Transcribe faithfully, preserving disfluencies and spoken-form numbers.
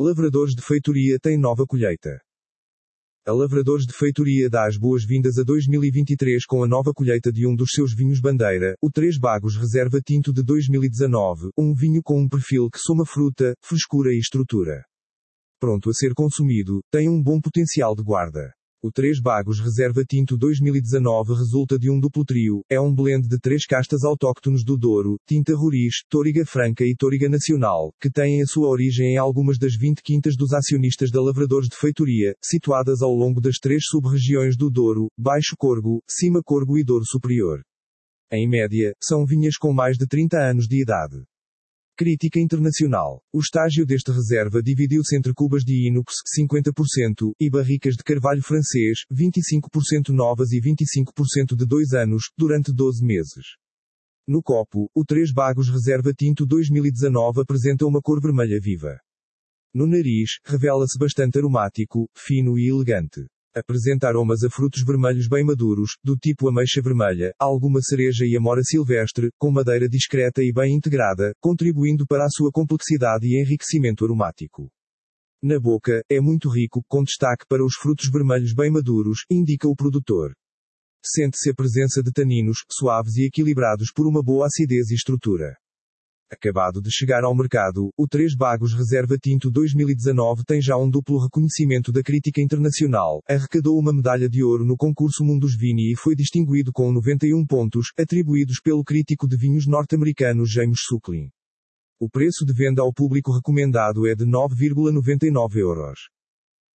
Lavradores de Feitoria tem nova colheita. A Lavradores de Feitoria dá as boas-vindas a dois mil e vinte e três com a nova colheita de um dos seus vinhos bandeira, o Três Bagos Reserva Tinto de dois mil e dezanove, um vinho com um perfil que soma fruta, frescura e estrutura. Pronto a ser consumido, tem um bom potencial de guarda. O Três Bagos Reserva Tinto dois mil e dezanove resulta de um duplo trio, é um blend de três castas autóctones do Douro, Tinta Roriz, Tóriga Franca e Tóriga Nacional, que têm a sua origem em algumas das vinte quintas dos acionistas da Lavradores de Feitoria, situadas ao longo das três sub-regiões do Douro, Baixo Corgo, Cima Corgo e Douro Superior. Em média, são vinhas com mais de trinta anos de idade. Crítica internacional. O estágio deste reserva dividiu-se entre cubas de inox, cinquenta por cento, e barricas de carvalho francês, vinte e cinco por cento novas e vinte e cinco por cento de dois anos, durante doze meses. No copo, o Três Bagos Reserva Tinto dois mil e dezanove apresenta uma cor vermelha viva. No nariz, revela-se bastante aromático, fino e elegante. Apresenta aromas a frutos vermelhos bem maduros, do tipo ameixa vermelha, alguma cereja e amora silvestre, com madeira discreta e bem integrada, contribuindo para a sua complexidade e enriquecimento aromático. Na boca, é muito rico, com destaque para os frutos vermelhos bem maduros, indica o produtor. Sente-se a presença de taninos, suaves e equilibrados por uma boa acidez e estrutura. Acabado de chegar ao mercado, o Três Bagos Reserva Tinto dois mil e dezanove tem já um duplo reconhecimento da crítica internacional, arrecadou uma medalha de ouro no concurso Mundus Vini e foi distinguido com noventa e um pontos, atribuídos pelo crítico de vinhos norte-americano James Suckling. O preço de venda ao público recomendado é de nove vírgula noventa e nove euros.